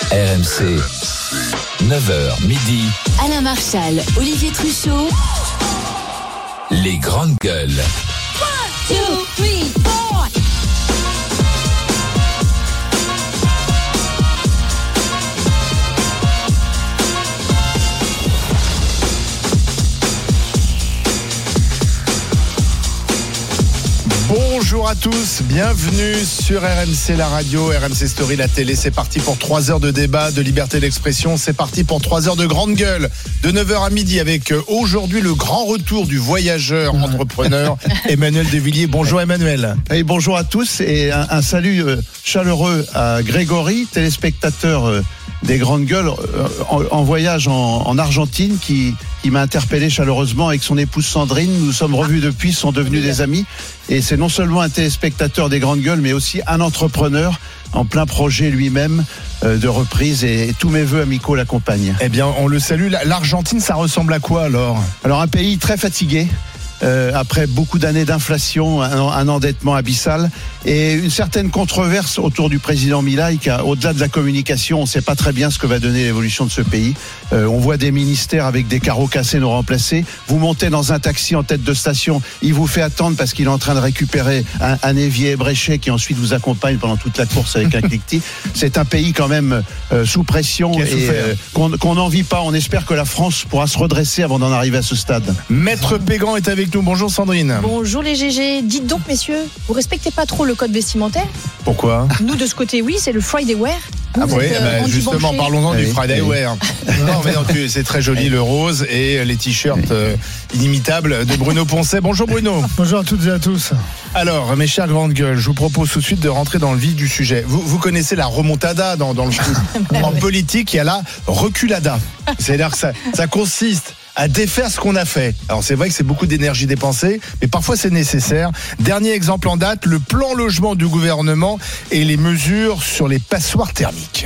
RMC, 9h midi. Alain Marchal, Olivier Truchot. Les grandes gueules. 1, 2, 3, 4. Bonjour à tous, bienvenue sur RMC la radio, RMC Story la télé. C'est parti pour 3 heures de débat, de liberté d'expression. C'est parti pour 3 heures de grande gueule, de 9h à midi, avec aujourd'hui le grand retour du voyageur entrepreneur Emmanuel Devilliers. Bonjour Emmanuel. Et bonjour à tous et un salut chaleureux à Grégory, téléspectateur des grandes gueules en voyage en Argentine, qui m'a interpellé chaleureusement avec son épouse Sandrine. Nous sommes revus depuis, sont devenus des amis. Et c'est non seulement un téléspectateur des grandes gueules, mais aussi un entrepreneur en plein projet lui-même de reprise, et tous mes vœux amicaux l'accompagnent. Eh bien, on le salue. L'Argentine, ça ressemble à quoi alors ? Alors, un pays très fatigué. Après beaucoup d'années d'inflation, un endettement abyssal et une certaine controverse autour du président Milei, qui, au-delà de la communication, on ne sait pas très bien ce que va donner l'évolution de ce pays. On voit des ministères avec des carreaux cassés non remplacés. Vous montez dans un taxi en tête de station, il vous fait attendre parce qu'il est en train de récupérer un évier ébréché qui ensuite vous accompagne pendant toute la course avec un cliquetis. C'est un pays quand même sous pression et qu'on n'envie pas. On espère que la France pourra se redresser avant d'en arriver à ce stade. Maître Pégan est avec nous. Bonjour Sandrine. Bonjour les GG. Dites donc messieurs, vous respectez pas trop le code vestimentaire ? Pourquoi ? Nous de ce côté oui, c'est le Friday Wear. Ah oui, justement, parlons-en du Friday Wear. Non, mais non, c'est très joli le rose et les t-shirts inimitables de Bruno Poncet. Bonjour Bruno. Bonjour à toutes et à tous. Alors, mes chères grandes gueules, je vous propose tout de suite de rentrer dans le vif du sujet. Vous connaissez la remontada dans le foot. En politique, il y a la reculada. C'est-à-dire que ça consiste à défaire ce qu'on a fait. Alors c'est vrai que c'est beaucoup d'énergie dépensée, mais parfois c'est nécessaire. Dernier exemple en date, le plan logement du gouvernement et les mesures sur les passoires thermiques.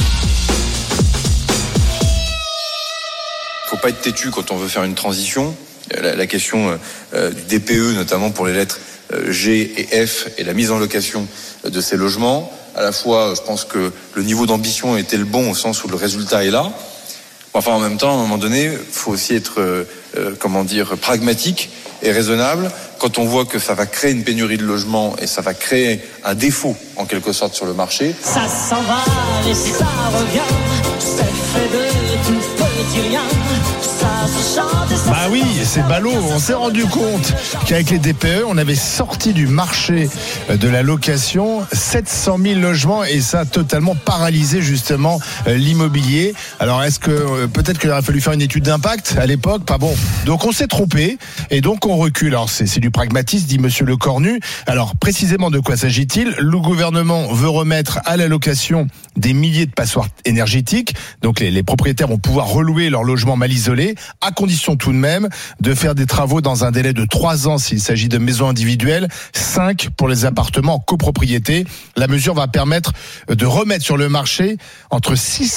Faut pas être têtu quand on veut faire une transition. La question du DPE, notamment pour les lettres G et F, et la mise en location de ces logements. À la fois, je pense que le niveau d'ambition était le bon au sens où le résultat est là. Enfin, en même temps, à un moment donné, il faut aussi être, pragmatique et raisonnable. Quand on voit que ça va créer une pénurie de logements et ça va créer un défaut, en quelque sorte, sur le marché. Ça s'en va et ça revient, c'est fait de tout petit rien. Ça se chante et ça Bah oui, c'est ballot. On s'est rendu compte qu'avec les DPE, on avait sorti du marché de la location 700 000 logements, et ça a totalement paralysé justement l'immobilier. Alors est-ce que peut-être qu'il aurait fallu faire une étude d'impact à l'époque ? Pas bon. Donc on s'est trompé et donc on recule. Alors c'est du pragmatisme, dit Monsieur Lecornu. Alors précisément de quoi s'agit-il ? Le gouvernement veut remettre à la location des milliers de passoires énergétiques. Donc les propriétaires vont pouvoir relouer leur logement mal isolé, à condition tout de même de faire des travaux dans un délai de 3 ans s'il s'agit de maisons individuelles, 5 pour les appartements en copropriété. La mesure va permettre de remettre sur le marché entre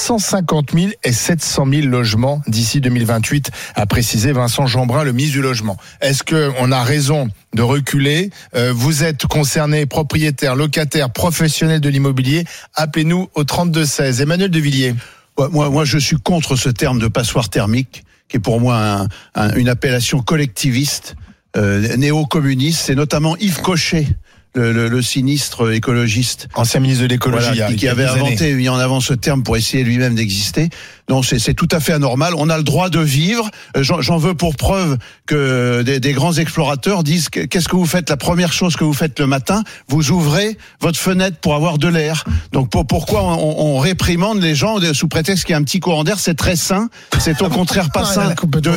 650 000 et 700 000 logements d'ici 2028, a précisé Vincent Jeanbrun, le ministre du Logement. Est-ce qu'on a raison de reculer ? Vous êtes concerné, propriétaire, locataire, professionnel de l'immobilier, appelez-nous au 3216. Emmanuel Devilliers. Moi, je suis contre ce terme de passoire thermique, qui est pour moi une appellation collectiviste, néo-communiste. C'est notamment Yves Cochet, le sinistre écologiste, ancien ministre de l'écologie, voilà, qui avait mis en avant ce terme pour essayer lui-même d'exister. Non, c'est tout à fait anormal. On a le droit de vivre. J'en veux pour preuve que des grands explorateurs disent qu'est-ce que vous faites ? La première chose que vous faites le matin, vous ouvrez votre fenêtre pour avoir de l'air. Donc pourquoi on réprimande les gens sous prétexte qu'il y a un petit courant d'air ? C'est très sain. C'est au contraire pas sain de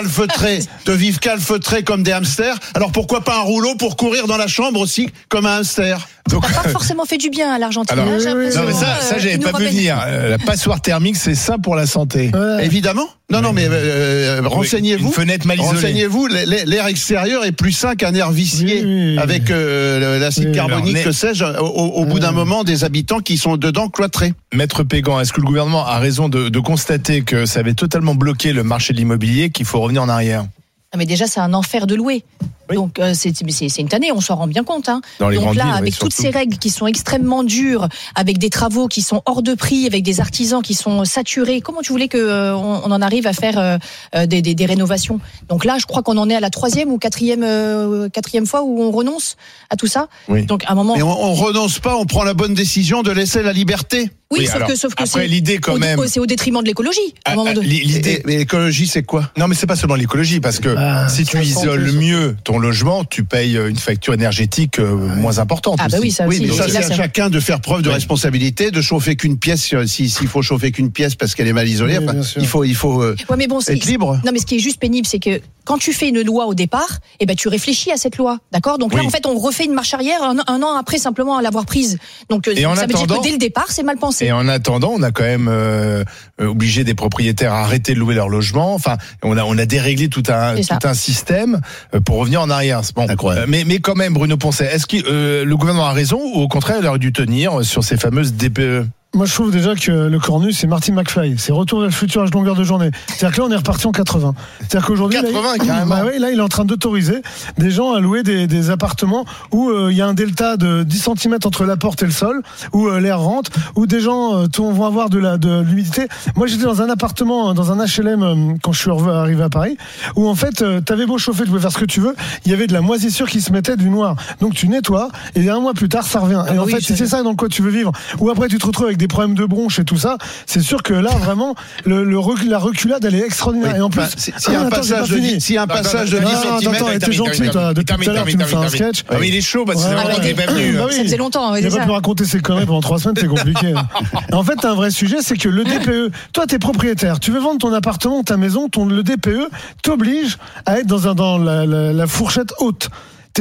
vivre calfeutré comme des hamsters. Alors pourquoi pas un rouleau pour courir dans la chambre aussi comme un hamster ? Donc, ça n'a pas forcément fait du bien à l'Argentine. Alors, non, mais ça j'avais pas vu venir. La passoire thermique, c'est sain pour la santé. Évidemment. Non, mais renseignez-vous. Une fenêtre mal isolée. Renseignez-vous. L'air extérieur est plus sain qu'un air vicié avec l'acide carbonique, que sais-je. Au bout d'un moment, des habitants qui sont dedans cloîtrés. Maître Pégan, est-ce que le gouvernement a raison de constater que ça avait totalement bloqué le marché de l'immobilier, qu'il faut revenir en arrière ? Mais déjà, c'est un enfer de louer. Oui. Donc c'est une tannée, on s'en rend bien compte. Hein. Dans les Donc grandes là, villes, oui, avec surtout. toutes ces règles qui sont extrêmement dures, avec des travaux qui sont hors de prix, avec des artisans qui sont saturés, comment tu voulais que on en arrive à faire des rénovations? Donc là, je crois qu'on en est à la 3e ou 4e fois où on renonce à tout ça. Oui. Donc à un moment. Mais on renonce pas, on prend la bonne décision de laisser la liberté. Oui, Oui, sauf alors, que après, c'est l'idée, quand même. c'est au détriment de l'écologie. À un moment donné. L'idée. Mais l'écologie, c'est quoi? Non, mais c'est pas seulement l'écologie, parce que si tu isoles mieux ton logement, tu payes une facture énergétique moins importante. Ah bah aussi. oui, ça Oui, aussi. mais ça, Là, c'est à c'est- chacun de faire preuve de Oui. responsabilité, de chauffer qu'une pièce, s'il faut chauffer qu'une pièce parce qu'elle est mal isolée. Oui, Enfin, bien sûr. il faut Ouais, mais bon, être libre. Non, mais ce qui est juste pénible, c'est que quand tu fais une loi au départ, eh ben tu réfléchis à cette loi, d'accord? Donc là, Oui. en fait, on refait une marche arrière un an après simplement à l'avoir prise. Donc Et en ça veut dire attendant- que dès le départ, c'est mal pensé. Et en attendant, on a quand même obligé des propriétaires à arrêter de louer leur logement. Enfin, on a déréglé tout C'est ça. un système pour revenir en arrière. Bon, Incroyable. mais quand même, Bruno Poncet, est-ce que le gouvernement a raison ou au contraire, il aurait dû tenir sur ces fameuses DPE? Moi, je trouve déjà que le cornu, c'est Marty McFly. C'est retour vers le futur à longueur de journée. C'est-à-dire que là, on est reparti en 80. C'est-à-dire qu'aujourd'hui, 80, carrément. Bah oui, là, il est en train d'autoriser des gens à louer des appartements où il y a un delta de 10 cm entre la porte et le sol, où l'air rentre, où des gens vont avoir de l'humidité. Moi, j'étais dans un appartement, dans un HLM, quand je suis arrivé à Paris, où en fait, t'avais beau chauffer, tu pouvais faire ce que tu veux, il y avait de la moisissure qui se mettait du noir. Donc tu nettoies, et un mois plus tard, ça revient. Et en fait, si c'est ça dans quoi tu veux vivre, ou après tu te retrouves avec des problèmes de bronches et tout ça, c'est sûr que là, vraiment, la reculade, elle est extraordinaire. Oui. Et en plus, Enfin, s'il y a un attends, j'ai pas passage de fini. 10 s'il y a un passage de Non, 10 attends, cm, attends, t'es gentil, toi. Depuis tout à l'heure, tu nous fais un sketch. Ah oui, il est chaud parce que Ouais, c'est vraiment ouais. qu'il est pas venu. Bah oui. Ça faisait longtemps, ouais, Il c'est n'a pas ça. pu raconter ses conneries pendant 3 semaines, c'est compliqué. Et en fait, t'as un vrai sujet, c'est que le DPE, toi, t'es propriétaire, tu veux vendre ton appartement, ta maison, le DPE t'oblige à être dans la fourchette haute.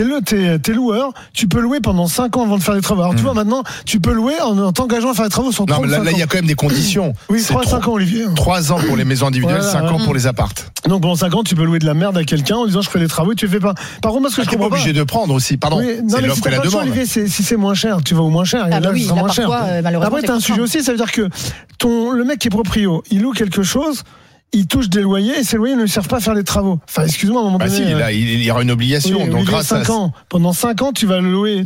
T'es loueur, tu peux louer pendant 5 ans avant de faire des travaux. Alors tu vois, maintenant, tu peux louer en t'engageant à faire des travaux sur 35 Non, mais là, il y a ans. quand même des conditions. Oui, C'est 3-5 ans, Olivier. 3 ans pour les maisons individuelles, Voilà, 5 ans ouais. pour les appartes. Donc pendant 5 ans, tu peux louer de la merde à quelqu'un en disant je ferai les travaux et tu les fais pas. Par contre, moi, ce que je T'es pas comprends pas. obligé de prendre aussi, pardon. Oui, non, C'est mais si l'offre et t'as la pas le choix, demande. Olivier, si c'est moins cher, tu vas au moins cher. Et Ah bah là, oui, ce sera là, moins cher. parfois, malheureusement, Après, t'as un t'es sujet aussi, ça veut dire que le mec qui est proprio, il loue quelque chose, il touche des loyers et ces loyers ne lui servent pas à faire les travaux. Enfin, excuse-moi, à un moment Bah donné. si, là, il y aura une obligation. oui, Donc Olivier, grâce à 5 ans. Pendant 5 ans, tu vas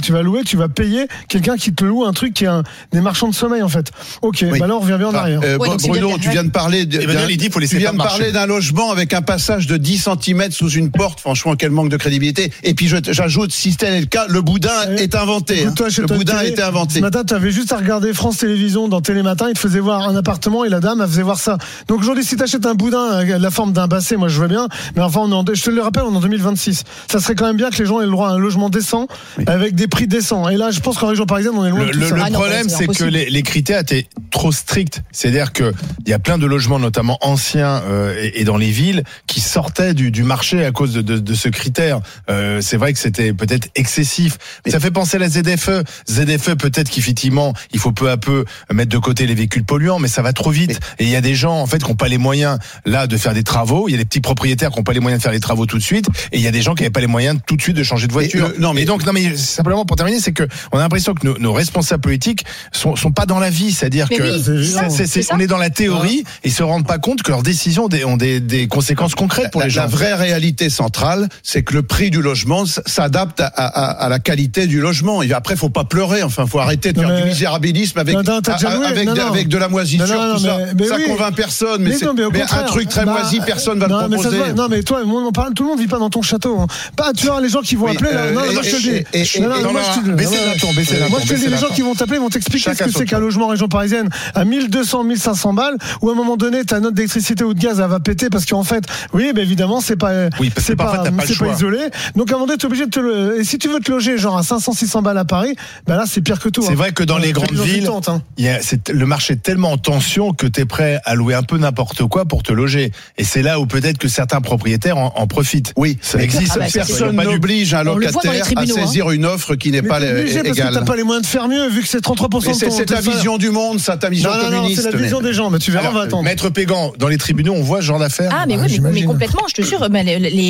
payer quelqu'un qui te loue un truc qui est des marchands de sommeil, en fait. Ok, Oui. bah là, on revient bien en arrière. Ouais, donc c'est Bruno, bien. tu viens de parler Emmanuel, il dit, faut laisser tu viens pas de parler marcher. d'un logement avec un passage de 10 cm sous une porte. Franchement, quel manque de crédibilité. Et puis j'ajoute, si tel est le cas, le boudin Ouais. est inventé. Écoute, toi, chez Le toi, boudin a télé, été inventé. Ce matin, tu avais juste à regarder France Télévisions dans Télématin, il te faisait voir un appartement et la dame, elle faisait voir ça. Donc aujourd'hui, si tu achètes un boudin de la forme d'un basset, moi je veux bien, mais enfin, je te le rappelle, on est en 2026. Ça serait quand même bien que les gens aient le droit à un logement décent, avec des prix décents. Et là, je pense qu'en région parisienne, on est loin de tout ça. Ah non, problème, c'est c'est que impossible. les critères étaient trop stricts. C'est-à-dire que il y a plein de logements, notamment anciens et dans les villes, qui sortaient du marché à cause de ce critère. C'est vrai que c'était peut-être excessif. Ça fait penser à la ZFE. ZFE, peut-être qu'effectivement, il faut peu à peu mettre de côté les véhicules polluants, mais ça va trop vite. Et il y a des gens, en fait, qui n'ont pas les moyens, là, de faire des travaux. Il y a des petits propriétaires qui n'ont pas les moyens de faire les travaux tout de suite. Et il y a des gens qui n'avaient pas les moyens tout de suite de changer de voiture. Et donc, simplement pour terminer, c'est que on a l'impression que nos responsables politiques sont pas dans la vie. C'est-à-dire Mais que oui, c'est évident. c'est ça. on est dans la théorie et se rendent pas compte que leurs décisions ont des conséquences concrètes pour les gens. La vraie réalité centrale, c'est que le prix du logement s'adapte à la qualité du logement. Et après, faut pas pleurer. Enfin, faut arrêter de Non, faire mais- du misérabilisme avec Attends, t'as déjà loué avec de la moisissure, Non, tout ça. mais Ça oui. convainc personne. Mais, non, mais au mais un contraire. truc très moisi, personne va non, le mais ça se proposer. voit. Non, mais toi, tout le monde vit pas dans ton château. Hein. Pas, tu vois, les gens qui vont Oui, appeler. Là, non, moi je te le dis. Moi, je te le dis. baissez la ton, baissez la Moi ton, je te le dis, baissez les la gens ton. qui vont t'appeler vont t'expliquer Chacun ce que son c'est qu'un tour. logement en région parisienne à 1200, 1500 balles, où à un moment donné, ta note d'électricité ou de gaz, elle va péter parce qu'en fait, oui, ben évidemment, c'est pas, Oui, parce que c'est parfois, t'as pas le c'est choix. pas isolé. Donc à un moment donné, t'es obligé de et si tu veux te loger genre à 500, 600 balles à Paris, ben là, c'est pire que tout. C'est vrai que dans les grandes villes, hein. le marché est tellement en tension que tu es prêt à louer un peu n'importe quoi pour te loger. Et c'est là où peut-être que certains propriétaires en profitent. Oui, Ça existe. Ah bah, ça, personne Pas du- n'oblige un On le voit dans les locataire à tribunaux, saisir une offre qui n'est Mais pas t'es obligé parce que égale. t'as pas les moyens de faire mieux vu que c'est 33% Mais de ton c'est ta salaire. vision du monde, ça, ta vision Non, communiste. c'est la vision des gens, mais tu verras, on va attendre. Maître Pégan, dans les tribunaux, on voit ce genre d'affaires. Ah mais oui, mais j'imagine. complètement, je te jure, mais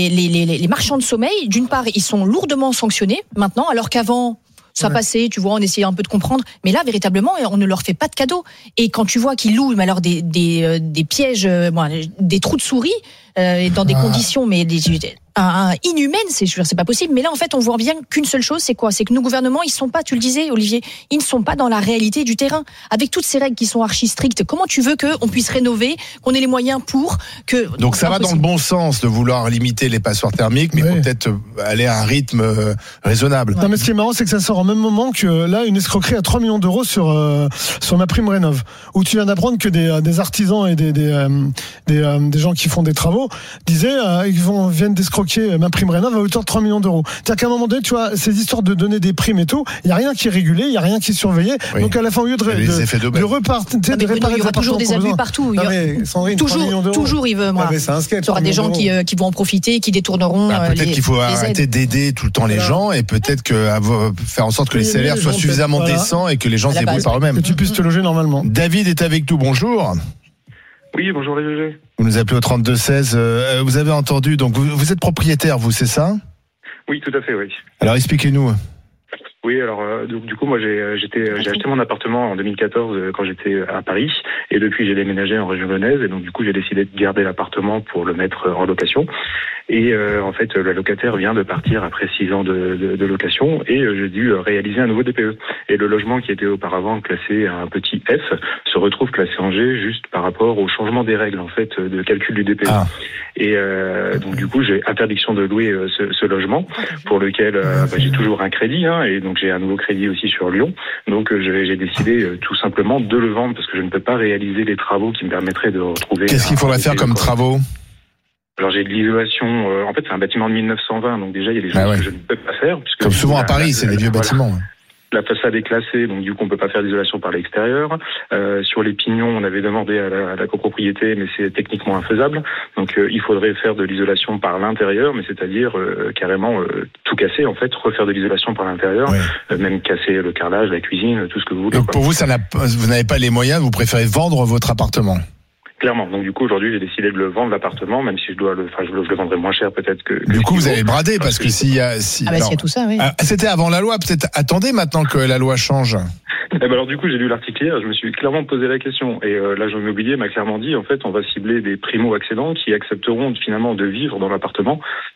les marchands de sommeil, d'une part, ils sont lourdement sanctionnés maintenant, alors qu'avant, ça passait, tu vois, on essayait un peu de comprendre, mais là, véritablement, on ne leur fait pas de cadeaux. Et quand tu vois qu'ils louent, mais alors des pièges, des trous de souris, et dans des conditions inhumaines, c'est pas possible. Mais là, en fait, on voit bien qu'une seule chose, c'est quoi ? C'est que nos gouvernements, ils sont pas, tu le disais, Olivier, ils ne sont pas dans la réalité du terrain. Avec toutes ces règles qui sont archi strictes, comment tu veux qu'on puisse rénover, qu'on ait les moyens pour que... Donc ça va dans le bon sens de vouloir limiter les passoires thermiques, mais faut peut-être aller à un rythme raisonnable. Non, mais ce qui est marrant, c'est que ça sort au même moment que là, une escroquerie à 3 millions d'euros sur ma prime rénov, où tu viens d'apprendre que des artisans et des gens qui font des travaux disaient viennent d'escroquer ma prime rénov à hauteur de 3 millions d'euros. C'est-à-dire qu'à un moment donné, tu vois, ces histoires de donner des primes et tout, il n'y a rien qui est régulé, il n'y a rien qui est surveillé. Oui. Donc à la fin, au lieu de réparer il y aura toujours des abus partout. Toujours, il veut. Il y aura des gens qui vont en profiter, qui détourneront. Peut-être qu'il faut arrêter d'aider tout le temps les gens et peut-être faire en sorte que les salaires soient suffisamment décents et que les gens se débrouillent par eux-mêmes. Que tu puisses te loger normalement. David est avec nous. Bonjour. Oui, bonjour les GG. Vous nous appelez au 3216. Vous avez entendu, donc vous êtes propriétaire, vous, c'est ça ? Oui, tout à fait, oui. Alors expliquez-nous. Oui, alors du coup, moi j'ai acheté mon appartement en 2014 quand j'étais à Paris, et depuis j'ai déménagé en région lyonnaise, et donc du coup j'ai décidé de garder l'appartement pour le mettre en location. Et en fait, la locataire vient de partir après 6 ans de location, et j'ai dû réaliser un nouveau DPE. Et le logement qui était auparavant classé à un petit F se retrouve classé en G juste par rapport au changement des règles en fait de calcul du DPE. Ah. Et donc du coup j'ai interdiction de louer ce logement pour lequel j'ai toujours un crédit, et donc j'ai un nouveau crédit aussi sur Lyon. Donc j'ai décidé tout simplement de le vendre parce que je ne peux pas réaliser les travaux qui me permettraient de retrouver. Qu'est-ce qu'il faudrait faire comme travaux ? Alors j'ai de l'isolation, en fait c'est un bâtiment de 1920, donc déjà il y a des choses que je ne peux pas faire. Comme souvent à Paris, c'est des vieux bâtiments. La façade est classée, donc du coup on peut pas faire d'isolation par l'extérieur. Sur les pignons, on avait demandé à la copropriété, mais c'est techniquement infaisable. Donc il faudrait faire de l'isolation par l'intérieur, mais c'est-à-dire carrément tout casser en fait, refaire de l'isolation par l'intérieur, même casser le carrelage, la cuisine, tout ce que vous voulez. Donc pour vous, vous n'avez pas les moyens, vous préférez vendre votre appartement ? Clairement. Donc du coup aujourd'hui j'ai décidé de le vendre l'appartement, même si je le vendrai moins cher peut-être que. Du coup vous allez brader parce que s'il y a. s'il y a tout ça, oui. C'était avant la loi, peut-être. Attendez maintenant que la loi change. Alors du coup j'ai lu l'article hier, je me suis clairement posé la question et l'agent immobilier m'a clairement dit en fait on va cibler des primo-accédants qui accepteront finalement de vivre dans l'appartement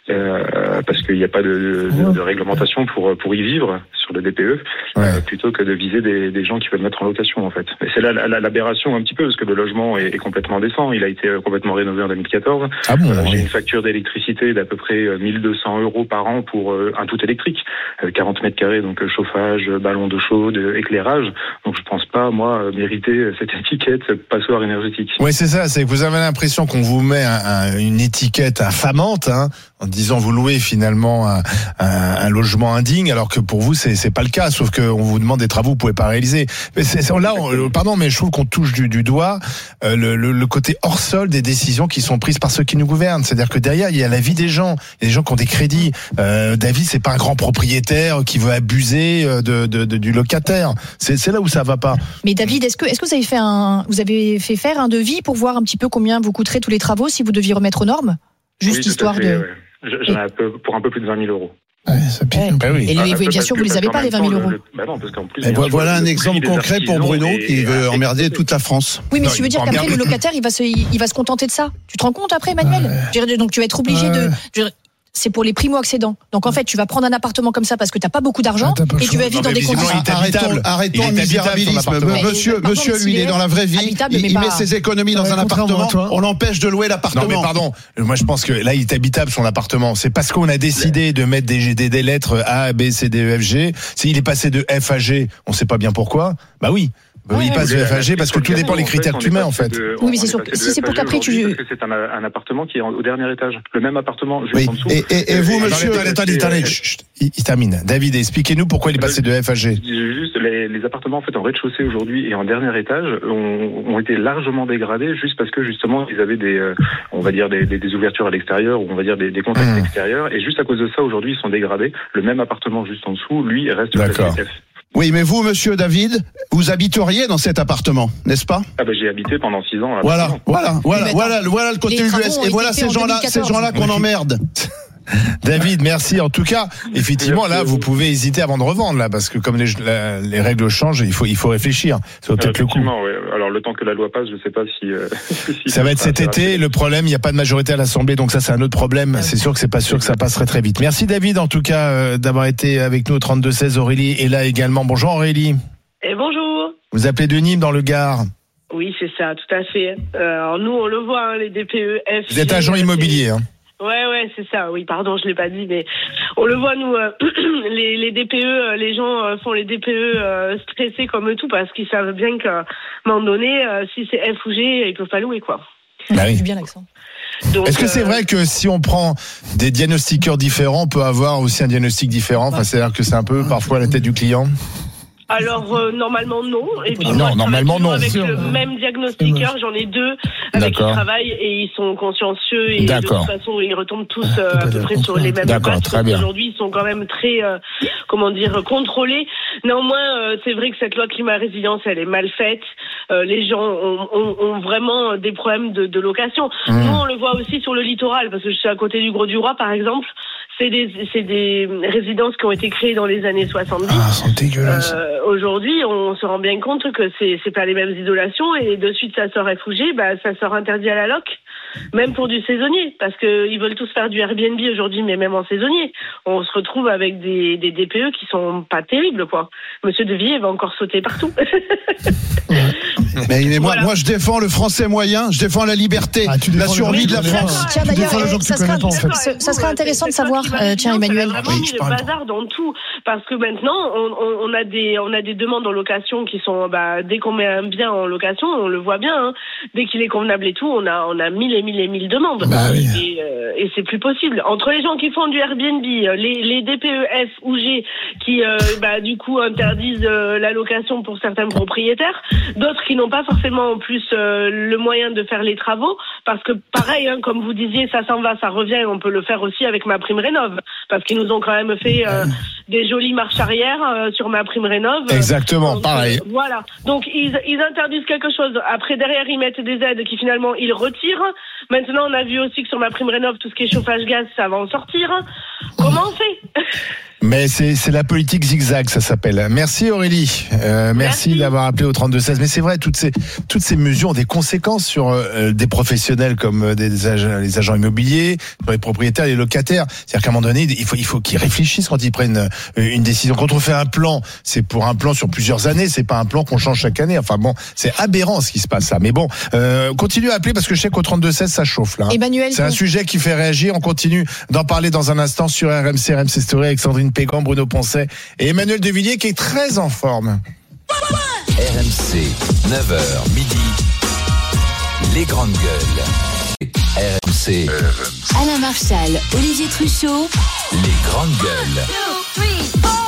parce qu'il n'y a pas de réglementation pour y vivre sur le DPE plutôt que de viser des gens qui veulent mettre en location en fait. Et c'est là l'aberration un petit peu parce que le logement est complètement décent, il a été complètement rénové en 2014. J'ai une facture d'électricité d'à peu près 1 200 € par an pour un tout électrique, 40 mètres carrés, donc chauffage, ballon d'eau chaude, éclairage. Donc je pense pas, moi, mériter cette étiquette passoire énergétique. Oui, c'est ça, c'est que vous avez l'impression qu'on vous met une étiquette infamante, en disant vous louez finalement un logement indigne, alors que pour vous c'est pas le cas, sauf qu'on vous demande des travaux que vous pouvez pas réaliser. Mais pardon, mais je trouve qu'on touche du doigt le côté hors sol des décisions qui sont prises par ceux qui nous gouvernent. C'est-à-dire que derrière il y a la vie des gens, il y a des gens qui ont des crédits. David, c'est pas un grand propriétaire qui veut abuser du locataire. C'est là où ça va pas. Mais David, est-ce que vous avez fait faire un devis pour voir un petit peu combien vous coûteraient tous les travaux si vous deviez remettre aux normes, juste histoire de. Ouais. J'en ai pour un peu plus de 20 000 €. Ça pique un peu. Et bien sûr, vous les avez pas les 20 000 €. Non, parce qu'en plus. Voilà un exemple concret pour Bruno qui veut emmerder toute la France. Oui, mais tu veux dire qu'après le locataire, il va se contenter de ça. Tu te rends compte après, Emmanuel ? Donc tu vas être obligé c'est pour les primo-accédants. Donc en fait, tu vas prendre un appartement comme ça parce que t'as pas beaucoup d'argent et tu vas vivre dans des conditions. Arrêtons le misérabilisme. Monsieur, lui, il est dans la vraie vie. Il met ses économies dans un appartement. On l'empêche de louer l'appartement. Non, mais pardon. Moi, je pense que là, il est habitable son appartement. C'est parce qu'on a décidé de mettre des lettres A, B, C, D, E, F, G. S'il est passé de F à G, on sait pas bien pourquoi. Bah oui. Il passe de FAG parce que tout dépend des critères que tu mets en fait. Oui, mais c'est sûr. Si c'est pour qu'après tu. Parce que c'est un appartement qui est au dernier étage. Le même appartement juste en dessous. Et vous, monsieur. Attendez. Il termine. David, expliquez-nous pourquoi il est passé de FAG. Juste, les appartements en fait en rez-de-chaussée aujourd'hui et en dernier étage ont été largement dégradés juste parce que justement ils avaient on va dire des ouvertures à l'extérieur ou on va dire des contacts extérieurs et juste à cause de ça aujourd'hui ils sont dégradés. Le même appartement juste en dessous, lui, reste classé F. Oui, mais vous, monsieur David, vous habiteriez dans cet appartement, n'est-ce pas ? J'ai habité pendant 6 ans. Voilà le côté US. Et voilà ces gens-là qu'on emmerde. David, merci. En tout cas, effectivement, là, vous pouvez hésiter avant de revendre, là, parce que comme les règles changent, il faut réfléchir. Ça vaut peut-être le coup. Ouais. Alors, le temps que la loi passe, je sais pas si ça va être cet été. Le problème, il n'y a pas de majorité à l'Assemblée, donc ça, c'est un autre problème. C'est sûr que c'est pas sûr que ça passerait très vite. Merci, David, en tout cas, d'avoir été avec nous au 32-16. Aurélie est là également. Bonjour, Aurélie. Et bonjour. Vous appelez de Nîmes, dans le Gard. Oui, c'est ça, tout à fait. Alors, nous, on le voit, hein, les DPE, F. Vous êtes agent immobilier, hein. Ouais, c'est ça. Oui, pardon, je l'ai pas dit, mais on le voit, nous, les DPE, les gens font les DPE stressés comme tout parce qu'ils savent bien qu'à un moment donné, si c'est F ou G, ils peuvent pas louer, quoi. Bah oui. Bien l'accent. Donc, est-ce que c'est vrai que si on prend des diagnostiqueurs différents, on peut avoir aussi un diagnostic différent? Enfin, c'est-à-dire que c'est un peu parfois la tête du client? Alors normalement non. Et puis non, moi, normalement non. Avec le même diagnostiqueur, j'en ai deux avec qui je travaille et ils sont consciencieux et de toute façon ils retombent tous à peu près sur les mêmes bases. Très bien. Aujourd'hui ils sont quand même très contrôlés. Néanmoins c'est vrai que cette loi climat résilience elle est mal faite. Les gens ont vraiment des problèmes de location. Nous on le voit aussi sur le littoral parce que je suis à côté du Gros-du-Roi par exemple. C'est des résidences qui ont été créées dans les années 70. Ah, sont dégueulasses. Aujourd'hui, on se rend bien compte que c'est pas les mêmes isolations et de suite ça sort FOG, ça sort interdit à la loc, même pour du saisonnier, parce que ils veulent tous faire du Airbnb aujourd'hui, mais même en saisonnier, on se retrouve avec des DPE qui sont pas terribles, quoi. Monsieur Devilliers va encore sauter partout. Mais voilà. moi, je défends le français moyen, je défends la liberté, la survie de la France. Tiens, d'ailleurs, ça serait intéressant de savoir, tiens, Emmanuel. On a vraiment mis le bazar dans tout, parce que maintenant, on a des demandes en location qui sont, dès qu'on met un bien en location, on le voit bien, hein, dès qu'il est convenable et tout, on a 1000 et 1000 et 1000 demandes. Oui. Et c'est plus possible. Entre les gens qui font du Airbnb, les DPE F ou G qui, du coup, interdisent la location pour certains propriétaires, d'autres qui n'ont pas forcément en plus le moyen de faire les travaux, parce que pareil, hein, comme vous disiez, ça s'en va, ça revient, on peut le faire aussi avec ma prime rénov, parce qu'ils nous ont quand même fait des jolies marches arrière sur ma prime rénov. Exactement, pareil. Voilà. Donc ils interdisent quelque chose. Après derrière ils mettent des aides qui finalement ils retirent. Maintenant on a vu aussi que sur ma prime rénov tout ce qui est chauffage gaz ça va en sortir. Comment on fait? Mais c'est la politique zigzag, ça s'appelle. Merci Aurélie. Merci d'avoir appelé au 32-16. Mais c'est vrai, toutes ces mesures ont des conséquences sur des professionnels comme les agents immobiliers, sur les propriétaires, les locataires. C'est-à-dire qu'à un moment donné, il faut qu'ils réfléchissent quand ils prennent une décision. Quand on fait un plan, c'est pour un plan sur plusieurs années. C'est pas un plan qu'on change chaque année. Enfin bon, c'est aberrant ce qui se passe là. Mais bon, continuez à appeler parce que je sais qu'au 32-16 ça chauffe là. Emmanuel, c'est un sujet qui fait réagir. On continue d'en parler dans un instant sur RMC Story avec Sandrine Pégan, Bruno Poncet et Emmanuel Devilliers qui est très en forme. RMC, 9h midi, les grandes gueules. RMC, Alain Marchal, Olivier Truchot, les grandes gueules. 2, 3, 4.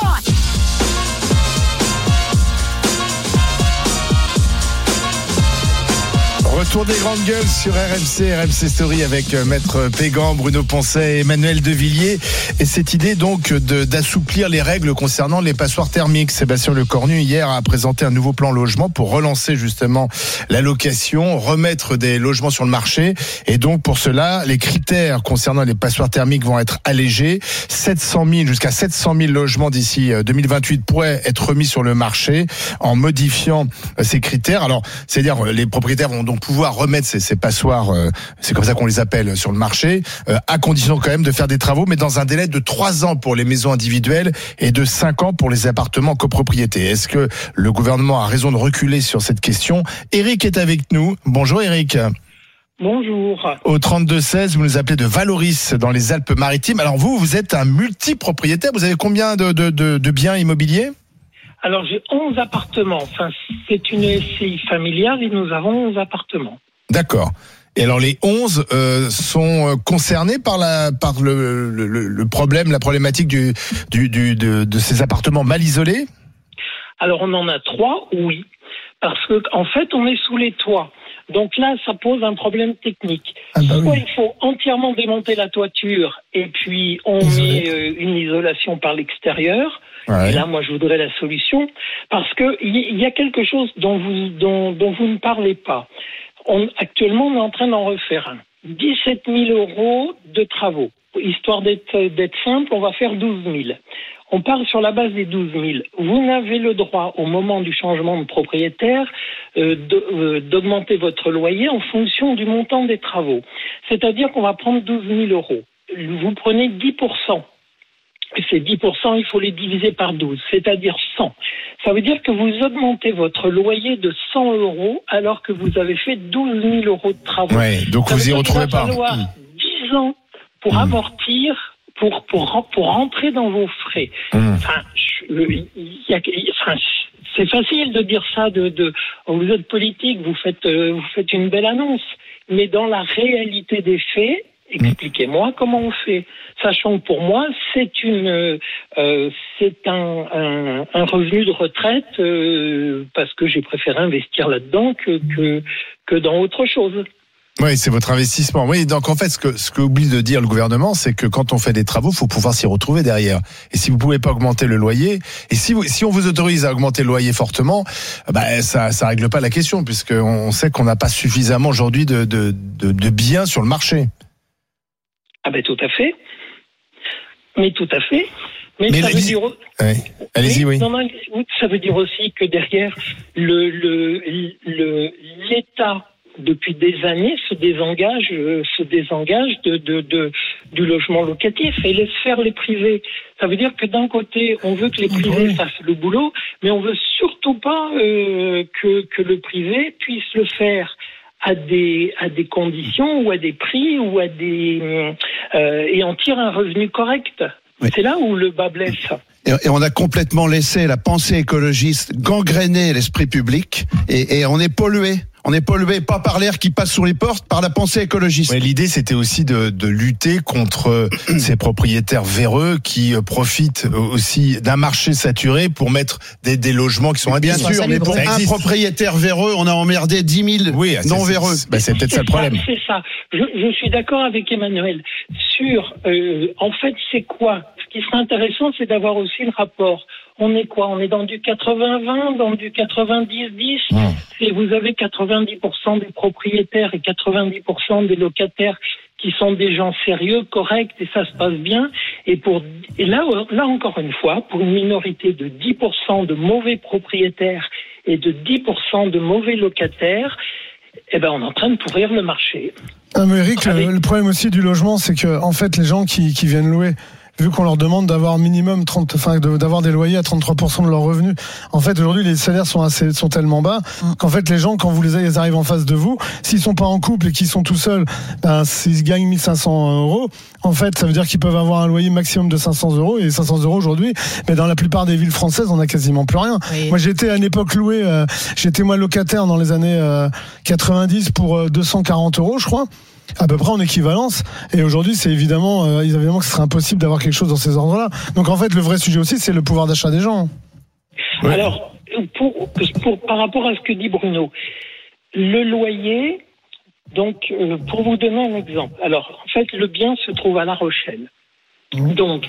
Retour des grandes gueules sur RMC Story avec Maître Pégan, Bruno Poncet et Emmanuel Devilliers. Et cette idée donc d'assouplir les règles concernant les passoires thermiques. Sébastien Lecornu hier a présenté un nouveau plan logement pour relancer justement la location, remettre des logements sur le marché. Et donc pour cela, les critères concernant les passoires thermiques vont être allégés. 700 000 jusqu'à 700 000 logements d'ici 2028 pourraient être remis sur le marché en modifiant ces critères. Alors, c'est-à-dire les propriétaires vont donc pouvoir remettre ces passoires, c'est comme ça qu'on les appelle, sur le marché, à condition quand même de faire des travaux, mais dans un délai de 3 ans pour les maisons individuelles et de 5 ans pour les appartements en copropriété. Est-ce que le gouvernement a raison de reculer sur cette question? Eric est avec nous. Bonjour Eric. Bonjour. Au 32-16, vous nous appelez de Valoris dans les Alpes-Maritimes. Alors vous êtes un multipropriétaire. Vous avez combien de biens immobiliers? Alors j'ai 11 appartements. Enfin, c'est une SCI familiale et nous avons 11 appartements. D'accord. Et alors les 11 sont concernés par le problème, la problématique de ces appartements mal isolés? Alors on en a 3, oui. Parce que en fait, on est sous les toits. Donc là, ça pose un problème technique. Pourquoi il faut entièrement démonter la toiture et puis on met une isolation par l'extérieur? Ouais. Et là, moi, je voudrais la solution parce que il y a quelque chose dont vous ne parlez pas. Actuellement, on est en train d'en refaire un. 17 000 € de travaux. histoire d'être simple, on va faire 12 000. On part sur la base des 12 000. Vous n'avez le droit, au moment du changement de propriétaire, d'augmenter votre loyer en fonction du montant des travaux. C'est-à-dire qu'on va prendre 12 000 euros. Vous prenez 10%. Et ces 10%, il faut les diviser par 12, c'est-à-dire 100. Ça veut dire que vous augmentez votre loyer de 100 euros alors que vous avez fait 12 000 euros de travaux. Ouais, donc vous y retrouvez pas. Il va falloir 10 ans pour amortir, pour rentrer dans vos frais. Enfin, c'est facile de dire ça, vous êtes politique, vous faites une belle annonce, mais dans la réalité des faits, expliquez-moi comment on fait. Sachant que pour moi, c'est un revenu de retraite parce que j'ai préféré investir là-dedans que dans autre chose. Oui, c'est votre investissement. Oui, donc en fait, ce que oublie de dire le gouvernement, c'est que quand on fait des travaux, il faut pouvoir s'y retrouver derrière. Et si vous pouvez pas augmenter le loyer, et si on vous autorise à augmenter le loyer fortement, ça règle pas la question, puisqu'on sait qu'on n'a pas suffisamment aujourd'hui de biens sur le marché. Ah ben tout à fait. Mais tout à fait. Mais ça veut dire... Ouais. Allez-y, oui. Non, ça veut dire aussi que derrière, l'État, depuis des années, se désengage du logement locatif et laisse faire les privés. Ça veut dire que d'un côté, on veut que les privés fassent le boulot, mais on veut surtout pas que le privé puisse le faire à des conditions ou à des prix ou et en tire un revenu correct. Oui. C'est là où le bas blesse. Et on a complètement laissé la pensée écologiste gangréner l'esprit public et on est pollué. On est pollué pas par l'air qui passe sous les portes, par la pensée écologiste. Ouais, l'idée, c'était aussi de lutter contre ces propriétaires véreux qui profitent aussi d'un marché saturé pour mettre des logements qui sont bien sûr, mais pour un propriétaire véreux, on a emmerdé 10 000 non véreux. C'est peut-être ça le problème. C'est ça. Je suis d'accord avec Emmanuel. En fait, c'est quoi ? Ce qui serait intéressant, c'est d'avoir aussi le rapport. On est quoi ? On est dans du 80-20, dans du 90-10. Et vous avez 90% des propriétaires et 90% des locataires qui sont des gens sérieux, corrects, et ça se passe bien. Et là encore une fois, pour une minorité de 10% de mauvais propriétaires et de 10% de mauvais locataires, on est en train de pourrir le marché. Mais Eric, le problème aussi du logement, c'est que en fait, les gens qui viennent louer, vu qu'on leur demande d'avoir minimum d'avoir des loyers à 33% de leurs revenus. En fait, aujourd'hui, les salaires sont tellement bas qu'en fait, les gens, quand ils arrivent en face de vous, s'ils sont pas en couple et qu'ils sont tout seuls, s'ils gagnent 1 500 euros, en fait, ça veut dire qu'ils peuvent avoir un loyer maximum de 500 euros. Et 500 euros aujourd'hui, mais dans la plupart des villes françaises, on a quasiment plus rien. Oui. Moi, j'étais à une époque loué, j'étais moi locataire dans les années 90 pour 240 euros, je crois. À peu près en équivalence, et aujourd'hui c'est évidemment que ce serait impossible d'avoir quelque chose dans ces ordres-là. Donc en fait le vrai sujet aussi c'est le pouvoir d'achat des gens. Ouais. Alors par rapport à ce que dit Bruno, le loyer, donc pour vous donner un exemple, alors en fait le bien se trouve à La Rochelle. Donc